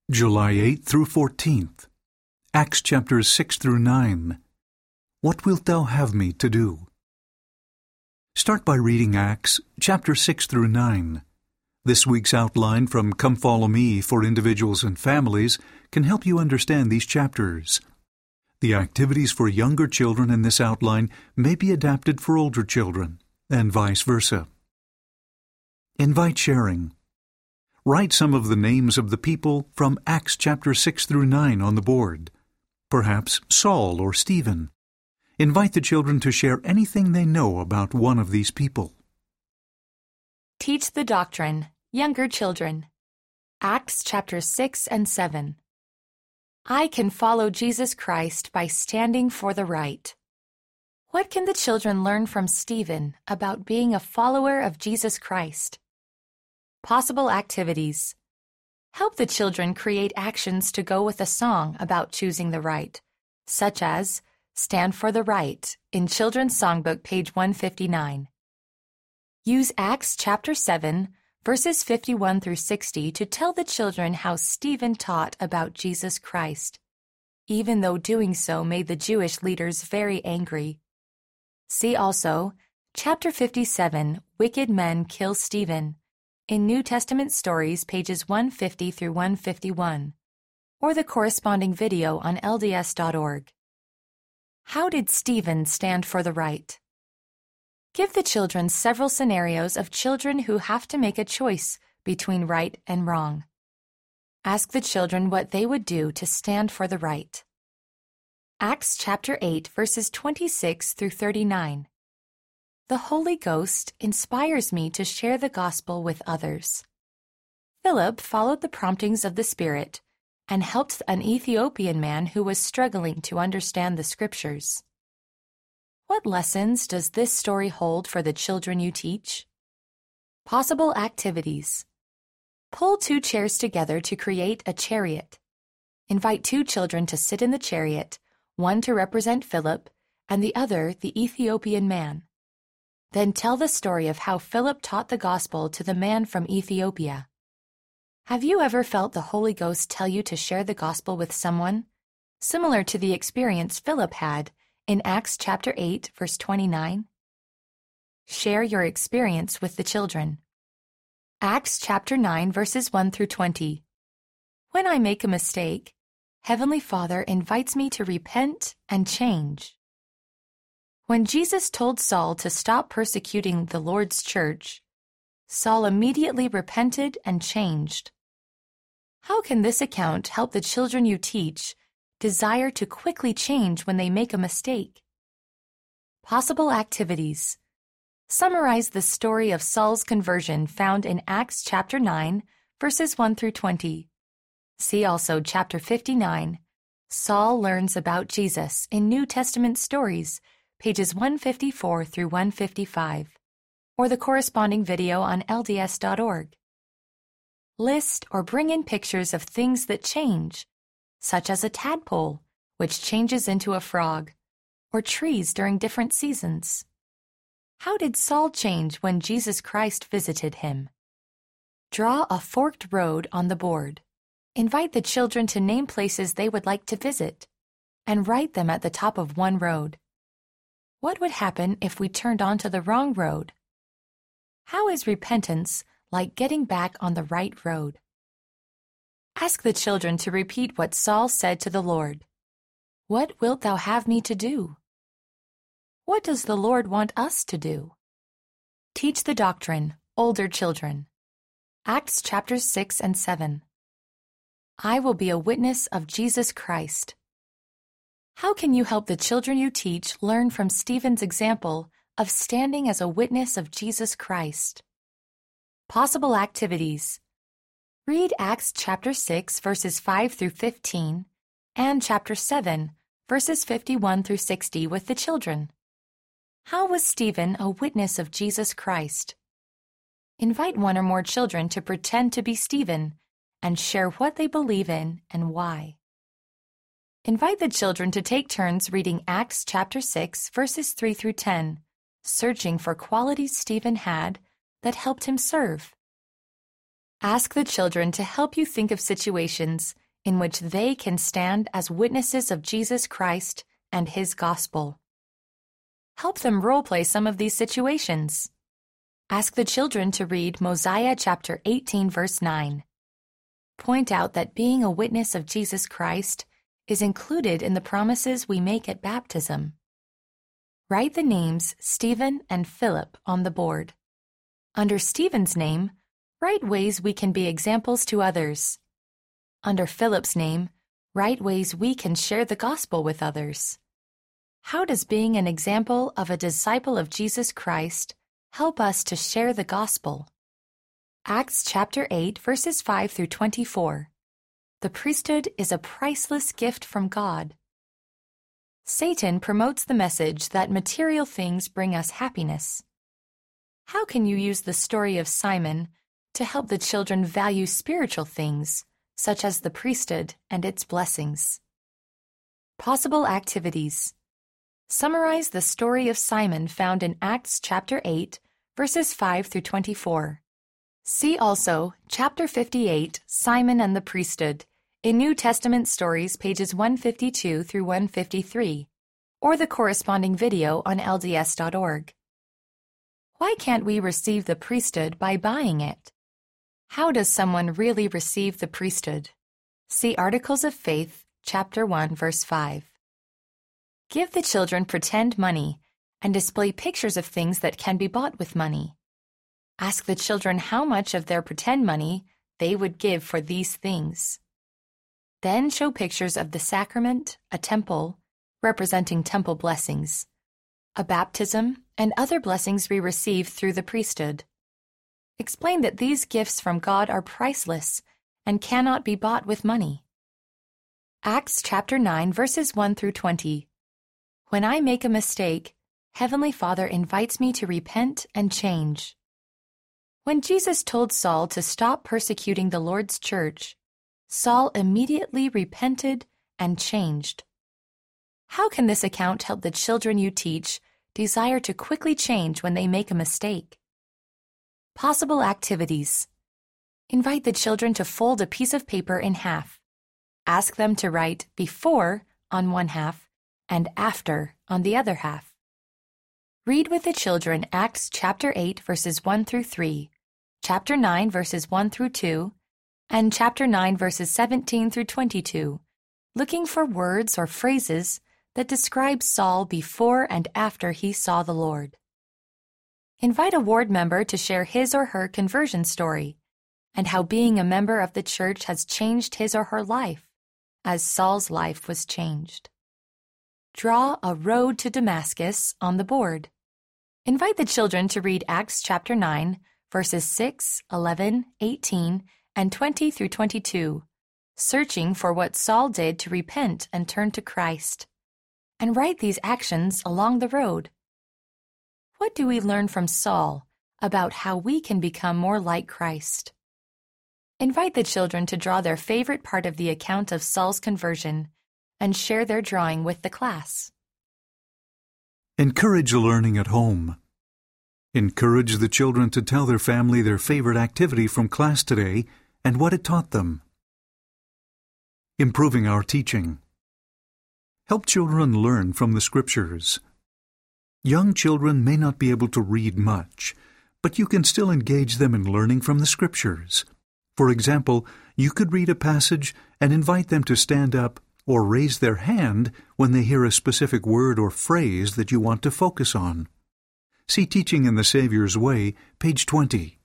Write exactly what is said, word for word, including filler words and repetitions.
July eighth through fourteenth. Acts chapters six through nine. What wilt thou have me to do? Start by reading Acts chapter six through nine. This week's outline from Come Follow Me for individuals and families can help you understand these chapters. The activities for younger children in this outline may be adapted for older children, and vice versa. Invite sharing. Write some of the names of the people from Acts chapter six through nine on the board. Perhaps Saul or Stephen. Invite the children to share anything they know about one of these people. Teach the doctrine, younger children. Acts chapters six and seven. I can follow Jesus Christ by standing for the right. What can the children learn from Stephen about being a follower of Jesus Christ? Possible activities. Help the children create actions to go with a song about choosing the right, such as Stand for the Right in Children's Songbook, page one fifty-nine. Use Acts chapter seven, verses fifty-one through sixty to tell the children how Stephen taught about Jesus Christ, even though doing so made the Jewish leaders very angry. See also chapter fifty-seven, Wicked Men Kill Stephen, in New Testament Stories, pages one fifty through one fifty-one, or the corresponding video on L D S dot org. How did Stephen stand for the right? Give the children several scenarios of children who have to make a choice between right and wrong. Ask the children what they would do to stand for the right. Acts chapter eight, verses twenty-six through thirty-nine. The Holy Ghost inspires me to share the gospel with others. Philip followed the promptings of the Spirit and helped an Ethiopian man who was struggling to understand the scriptures. What lessons does this story hold for the children you teach? Possible activities. Pull two chairs together to create a chariot. Invite two children to sit in the chariot, one to represent Philip and the other the Ethiopian man. Then tell the story of how Philip taught the gospel to the man from Ethiopia. Have you ever felt the Holy Ghost tell you to share the gospel with someone, similar to the experience Philip had in Acts chapter eight, verse twenty-nine? Share your experience with the children. Acts chapter nine, verses one through twenty. When I make a mistake, Heavenly Father invites me to repent and change. When Jesus told Saul to stop persecuting the Lord's church, Saul immediately repented and changed. How can this account help the children you teach desire to quickly change when they make a mistake? Possible activities. Summarize the story of Saul's conversion found in Acts chapter nine, verses one through twenty. See also chapter fifty-nine, Saul learns about Jesus in New Testament Stories, pages one fifty-four through one fifty-five, or the corresponding video on L D S dot org. List or bring in pictures of things that change, such as a tadpole, which changes into a frog, or trees during different seasons. How did Saul change when Jesus Christ visited him? Draw a forked road on the board. Invite the children to name places they would like to visit, and write them at the top of one road. What would happen if we turned onto the wrong road? How is repentance like getting back on the right road? Ask the children to repeat what Saul said to the Lord. What wilt thou have me to do? What does the Lord want us to do? Teach the doctrine, older children. Acts chapters six and seven. I will be a witness of Jesus Christ. How can you help the children you teach learn from Stephen's example of standing as a witness of Jesus Christ? Possible activities. Read Acts chapter six, verses five through fifteen, and chapter seven, verses fifty-one through sixty with the children. How was Stephen a witness of Jesus Christ? Invite one or more children to pretend to be Stephen and share what they believe in and why. Invite the children to take turns reading Acts chapter six, verses three through ten, searching for qualities Stephen had that helped him serve. Ask the children to help you think of situations in which they can stand as witnesses of Jesus Christ and His gospel. Help them role-play some of these situations. Ask the children to read Mosiah chapter eighteen, verse nine. Point out that being a witness of Jesus Christ is included in the promises we make at baptism. Write the names Stephen and Philip on the board. Under Stephen's name, write ways we can be examples to others. Under Philip's name, write ways we can share the gospel with others. How does being an example of a disciple of Jesus Christ help us to share the gospel? Acts chapter eight, verses five through twenty-four. The priesthood is a priceless gift from God. Satan promotes the message that material things bring us happiness. How can you use the story of Simon to help the children value spiritual things, such as the priesthood and its blessings? Possible activities. Summarize the story of Simon found in Acts chapter eight, verses five through twenty-four. See also chapter fifty-eight, Simon and the Priesthood, in New Testament Stories, pages one fifty-two through one fifty-three, or the corresponding video on L D S dot org. Why can't we receive the priesthood by buying it? How does someone really receive the priesthood? See Articles of Faith, chapter one, verse five. Give the children pretend money and display pictures of things that can be bought with money. Ask the children how much of their pretend money they would give for these things. Then show pictures of the sacrament, a temple, representing temple blessings, a baptism, and other blessings we receive through the priesthood. Explain that these gifts from God are priceless and cannot be bought with money. Acts chapter nine, verses one through twenty. When I make a mistake, Heavenly Father invites me to repent and change. When Jesus told Saul to stop persecuting the Lord's church, Saul immediately repented and changed. How can this account help the children you teach desire to quickly change when they make a mistake? Possible activities. Invite the children to fold a piece of paper in half. Ask them to write before on one half and after on the other half. Read with the children Acts chapter eight, verses one through three, chapter nine, verses one through two, and chapter nine, verses seventeen through twenty-two, looking for words or phrases that describe Saul before and after he saw the Lord. Invite a ward member to share his or her conversion story and how being a member of the church has changed his or her life, as Saul's life was changed. Draw a road to Damascus on the board. Invite the children to read Acts chapter nine, verses six, eleven, eighteen, and twenty through twenty-two, searching for what Saul did to repent and turn to Christ, and write these actions along the road. What do we learn from Saul about how we can become more like Christ? Invite the children to draw their favorite part of the account of Saul's conversion and share their drawing with the class. Encourage learning at home. Encourage the children to tell their family their favorite activity from class today and what it taught them. Improving our teaching. Help children learn from the Scriptures. Young children may not be able to read much, but you can still engage them in learning from the Scriptures. For example, you could read a passage and invite them to stand up or raise their hand when they hear a specific word or phrase that you want to focus on. See Teaching in the Savior's Way, page twenty.